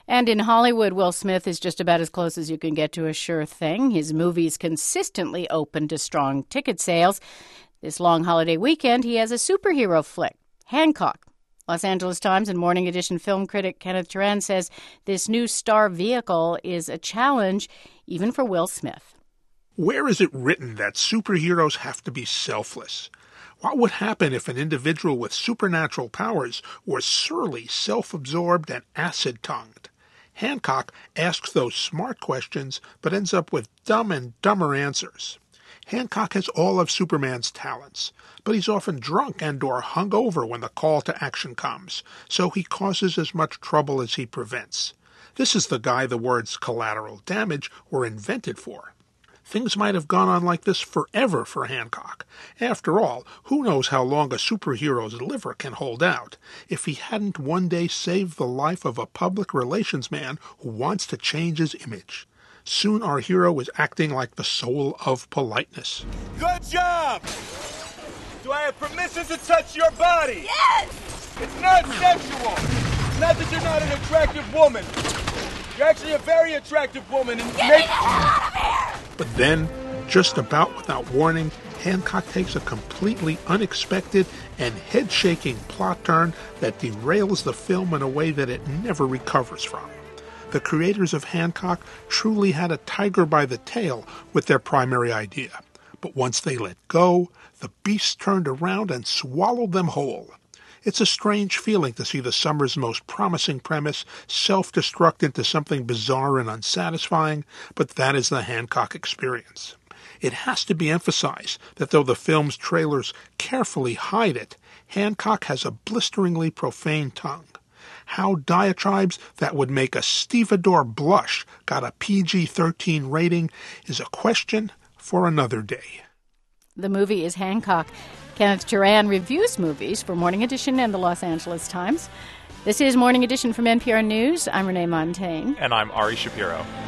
And in Hollywood, Will Smith is just about as close as you can get to a sure thing. His movies consistently open to strong ticket sales. This long holiday weekend, he has a superhero flick, Hancock. Los Angeles Times and Morning Edition film critic Kenneth Turan says this new star vehicle is a challenge even for Will Smith. Where is it written that superheroes have to be selfless? What would happen if an individual with supernatural powers was surly, self-absorbed, and acid-tongued? Hancock asks those smart questions, but ends up with dumb and dumber answers. Hancock has all of Superman's talents, but he's often drunk and or hungover when the call to action comes, so he causes as much trouble as he prevents. This is the guy the words collateral damage were invented for. Things might have gone on like this forever for Hancock. After all, who knows how long a superhero's liver can hold out if he hadn't one day saved the life of a public relations man who wants to change his image. Soon our hero is acting like the soul of politeness. Good job! Do I have permission to touch your body? Yes! It's not sexual. It's not that you're not an attractive woman. You're actually a very attractive woman. And Get me the hell out of here! But then, just about without warning, Hancock takes a completely unexpected and head-shaking plot turn that derails the film in a way that it never recovers from. The creators of Hancock truly had a tiger by the tail with their primary idea. But once they let go, the beast turned around and swallowed them whole. It's a strange feeling to see the summer's most promising premise self-destruct into something bizarre and unsatisfying, but that is the Hancock experience. It has to be emphasized that though the film's trailers carefully hide it, Hancock has a blisteringly profane tongue. How diatribes that would make a stevedore blush got a PG-13 rating is a question for another day. The movie is Hancock. Kenneth Turan reviews movies for Morning Edition and the Los Angeles Times. This is Morning Edition from NPR News. I'm Renee Montaigne. And I'm Ari Shapiro.